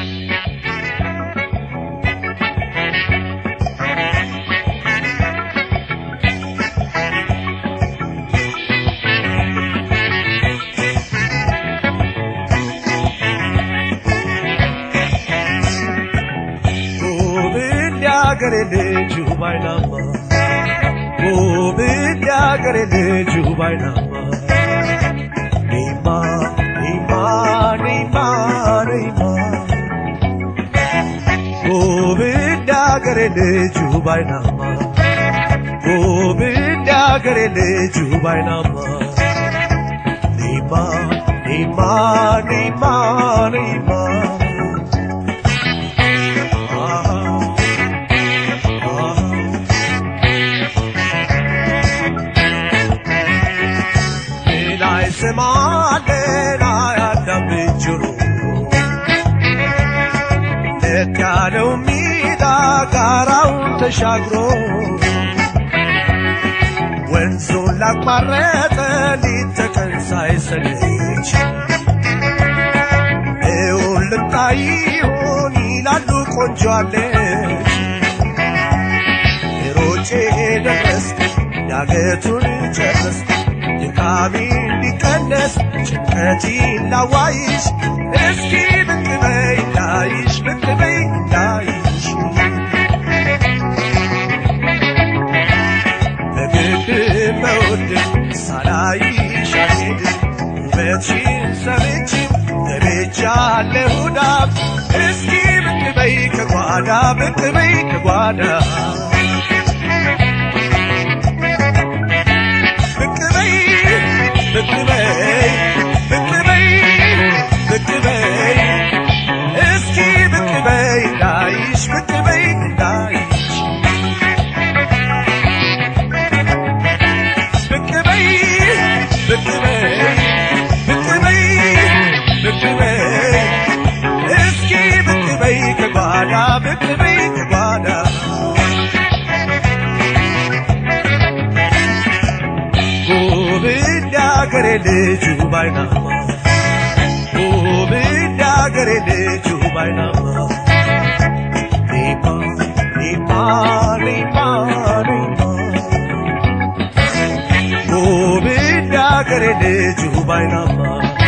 Garele jubainama Govinda garele jubainama Nima nima nima nima Govinda garele jubainama Govinda garele jubainama Nima nima nima nima Semana ya bichuru Nekano mida garau tashagro Wenzo la parete litakan sai salech Eultai honi la du konjale Eroche des yagetun chas Kamin dikandes chati lawaish eski bitbay laish Begid mawd salaish ahid Ubechin samichin Ebecha lehuda eski bitbay kagwada Garele jubainama Govinda garele jubainama Nima nima nima nima Govinda garele jubainama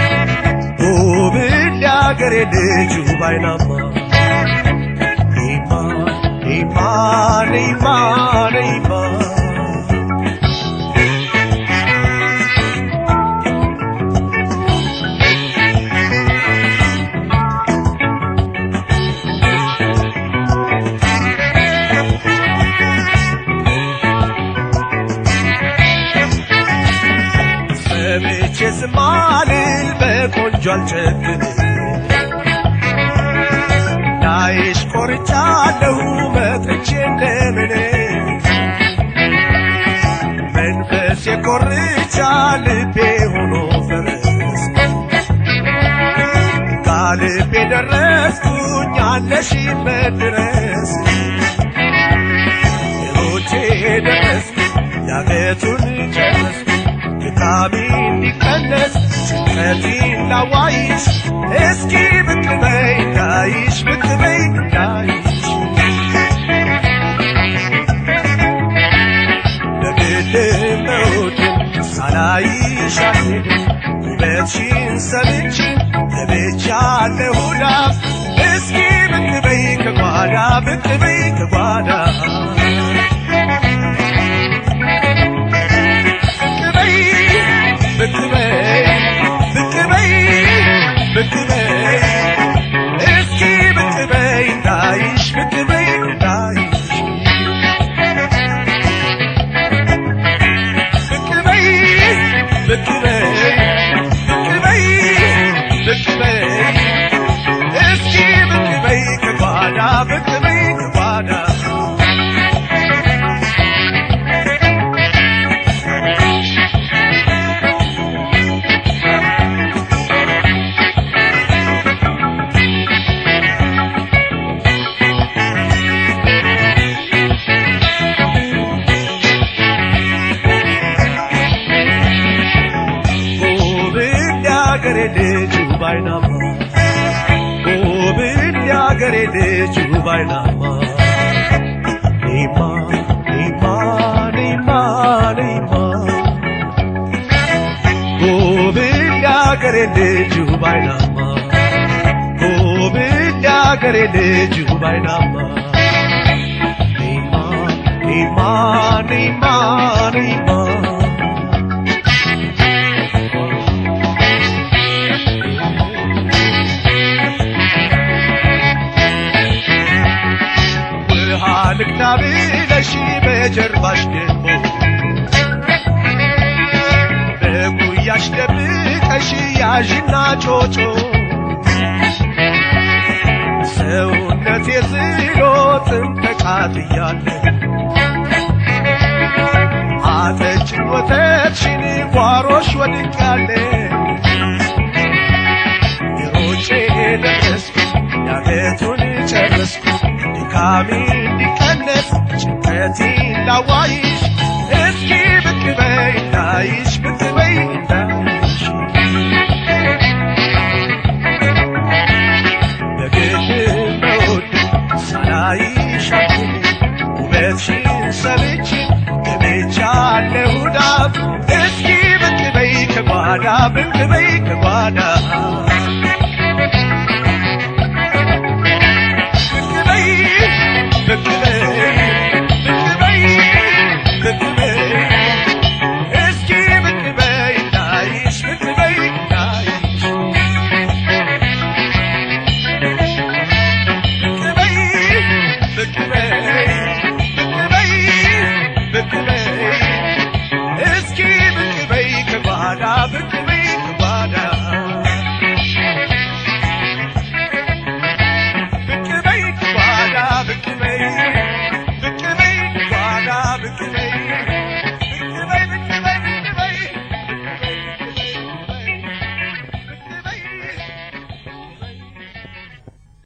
Govinda garele jubainama Nima nima nima nima Malil bekonjal chekne Naish korchalo metchelemene Menfes ye korchal pe hono feres Kale pe deres kunyaleshi medres Eroche deres yagetun cheres Kamin dikandes chati lawaish eski bitbay laish Begid mawd salaish ahid Ubechin samichin Ebecha lehuda eski bitbay kagwada Eski bitbay kagwada ያገሬ ልጅ ባይናማ ኒማ ኒማ ኒማ ኒማ ጎብል ያገሬ ልጅ ባይናማ ጎብል ያገሬ ልጅ ባይናማ ኒማ ኒማ ኒማ ኒማ ልክታብለሽ በጀርባሽ ደግሞ በጉያሽ ደብቀሽ ያዥና ጮጮ ሰውነቴ ዝሎትም ተቃጥያለሁ አጠጭኝ ወተትሽን ጓሮሽ ወድቄያለሁ ሮጬ ደረስኩ ያገቱን ጨረስኩ ድካሜ እንዲቀነስ ጭንቀቴን ላዋይሽ እስኪ ብቅ በይ እንዳይሽ ብቅ በይ እንዳይሽ በግድ መውደድ ሳላይሽ ውበትሽን ሰምቼ ገብቻለሁ ዳፍ እስኪ ብቅ በይ ከጓዳ ብቅ በይ ከጓዳ